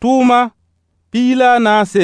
tʋʋma piila naase.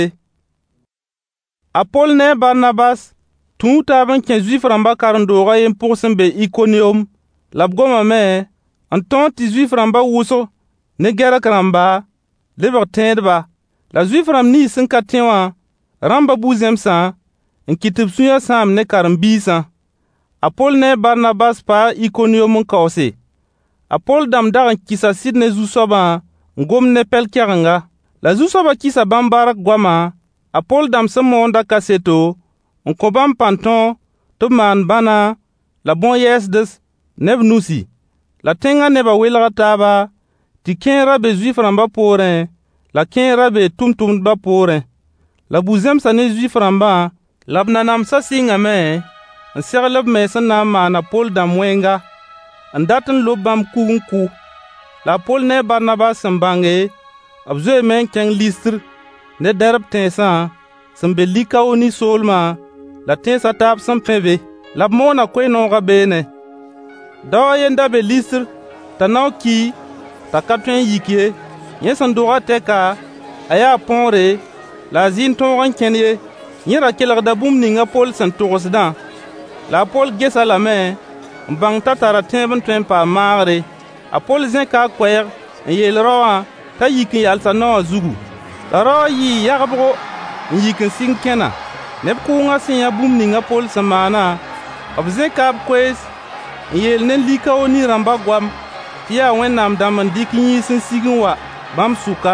A Pol ne Barnabas tũu taab n kẽ Zuif-rãmbã karen-doogã yen pʋg sẽn be Ikoniyom, la b gomame n tõog tɩ Zuif-rãmbã wʋsg ne gɛrk-rãmba lebg tẽedba. La Zuif-rãmb nins sẽn ka tẽ wã rãmba bu-zẽmsã n kɩt tɩ b sũyã sãam ne karen-biisã. A Pol ne Barnabas paa Ikoniyom n kaoose. A Pol dãmb dag n kɩsa sɩd ne Zu-soabã n gomd ne pɛl-kɛgenga. La Zu-soabã kɩsa bãmb bark goamã. A Pol dãmb sẽn moonda kaseto n kõ bãmb pãn-tõog tɩ b maan bãna la bõn-yɛɛsds ne b nusi. La tẽngã nebã welga taaba tɩ kẽer ra be Zuif-rãmbã poorẽ la kẽer ra be tʋmtʋmdbã poorẽ. La bu-zẽmsã ne Zuif-rãmbã la b nanamsã sɩngame n segl b mens n na n maan a Pol dãmb wẽnga n dat n lob bãmb kug n kʋ. La a Pol ne Barnabas sẽn bãnge, b zoeeme n kẽng Listr ne Dɛrb tẽnsã sẽn be Likaoni soolmã la tẽnsã taab sẽn pẽ be, la b moona koe-noogã beene. Dao a yen da be Listr t'a nao ki t'a ka tõe n yik ye. Yẽ sẽn dogã tɛka a yaa põore la a zɩ n tõog n kẽn ye. Yẽ ra kelgda bũmb ninga Pol sẽn togsdã. La a Pol gesa lame n bãng t'a tara tẽeb n tõe n paam maagre. A Pol zẽka a koɛɛg n yeel raoã t'a yik n yalsa naowã zugu. La raoã yɩɩ yagbgo n yik n sɩng kẽna. Neb kʋʋngã sẽn yã bũmb ninga Pol sẽn maana, b zẽka b koees n yeel ne Likaoni rãmbã goam tɩ yaa Wẽnnaam dãmb n dɩk yĩis n sig n wa bãmb sʋka.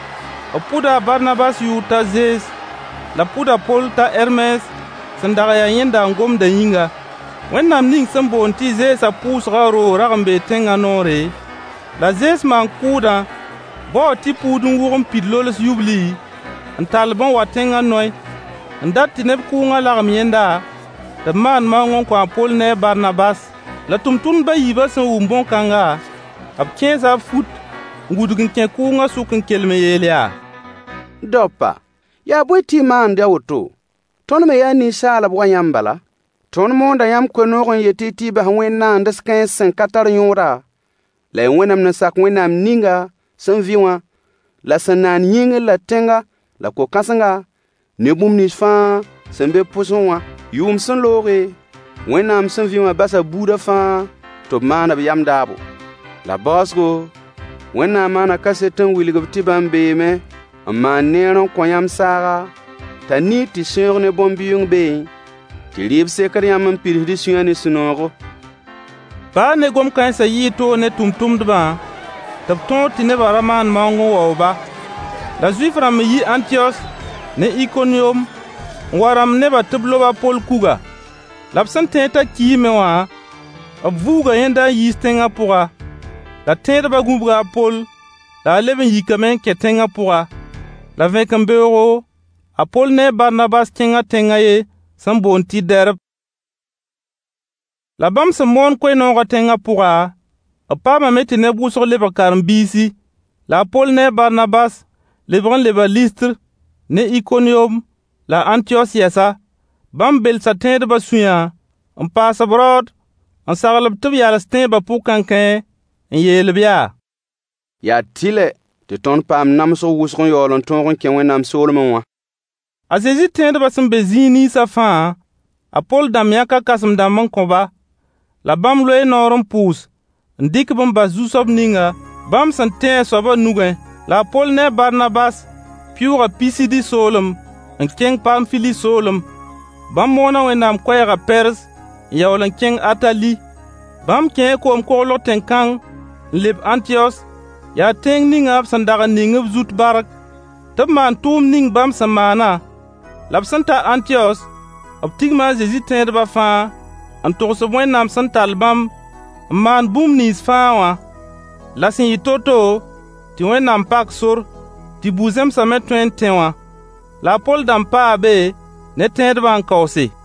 B pʋda a Barnabas yʋʋr t'a Zees la b pʋda Pol t'a Hermes sẽn dag yaa yẽnda n gomda yĩnga. Wẽnnaam ning sẽn boond tɩ Zeesã pʋʋsga roog rag n bee tẽngã noore, la Zees maan kʋʋdã bao tɩ puud n wʋg n pid lols yubli n talb n wa tẽngã noy n dat tɩ neb kʋʋngã lagem yẽnda tɩ b maan maoong n kõ a Pol ne a Barnabas. La tʋmtʋmdbã yiibã sẽn wʋm bõn-kãnga, b kẽesa b fut n gudg n kẽ kʋʋngã sʋk n kelm n yeel yaa: Daopa, yaa bõe tɩ y maand a woto? Tõnd me yaa ninsaalb wa yãmb bala. Tõnd moonda yãmb koe-noog n yetɩ tɩ y bas wẽn-naands kãens sẽn ka tar yõoda, la y wẽnem n sak Wẽnnaam ninga sẽn vɩ wã, la sẽn naan yĩngr la tẽnga la ko-kãsenga ne bũmb nins fãa sẽn be pʋsẽ wã. Yʋʋm sẽn looge, Wẽnnaam sẽn vɩ wã basa buudã fãa tɩ b maan b yam daabo. La baoosgo, Wẽnnaam maana kaset n wilg b tɩ bãmb beeme n maan neer n kõ yãmb saaga t'a nii tɩ sẽoog ne bõn-bɩʋʋng bee tɩ rɩɩb sekd yãmb n pidsd sũyã ne sũ-noogo. Baa ne gom-kãensã yɩɩ toog ne tʋmtʋmdbã tɩ b tõog tɩ nebã ra maan maoong n waooba. La Zuif-rãmb yi Ãntiyos ne Ikoniyom n wa rãmb nebã tɩ b lob a Pol kuga. La b sẽn tẽeg t'a kiime wã, b vuuga yẽnda n yiis tẽngã pʋga. La tẽedbã gũbga a Pol la a leb n yikame n kẽ tẽngã pʋga. La vẽkembeoogo, a Pol ne Barnabas kẽngã tẽngã ye sẽn boond tɩ Dɛrb. La bãmb sẽn moon koe-noogã tẽngã pʋga, b paamame tɩ neb wʋsg lebg karen-biisi. La a Pol ne Barnabas lebg n leba Listr ne Ikoniyom la Ãntiyos yɛsa. Bãmb belsa tẽedbã sũyã n paas b raood n sagl b tɩ b yals tẽebã pʋg-kãnkẽ n yeel-b yaa: Yaa tɩlɛ tɩ tõnd paam namsg wʋsg n yaool n tõog n kẽ Wẽnnaam soolmẽ wã. A Zezi tẽedbã sẽn be zĩig ninsã fãa, a Pol dãmb yãka kãsem-dãmb n kõ-ba. La bãmb loe noor n pʋʋs n dɩk-b n bas Zu-soab ninga bãmb sẽn tẽ a soabã nugẽ. La a Pol ne a Barnabas pɩʋʋga Pisidi soolem n kẽng Pamfili soolem. Bãmb moona Wẽnnaam koɛɛga Pɛrs n yaool n kẽng Atali. Bãmb kẽe koom-koglg tẽn-kãng n leb Ãntiyos, yaa tẽng ninga b sẽn dag n ning b zut bark tɩ b maan tʋʋm ning bãmb sẽn maana. La b sẽn ta Ãntiyos, b tigma a Zezi tẽedbã fãa n togsb Wẽnnaam sẽn tall bãmb n maan bũmb nins fãa wã. La sẽn yɩ to-to tɩ Wẽnnaam pak sor tɩ bu-zẽmsã me tõe n tẽ wã. La a Pol dãmb paa be ne tẽedbã n kaoose.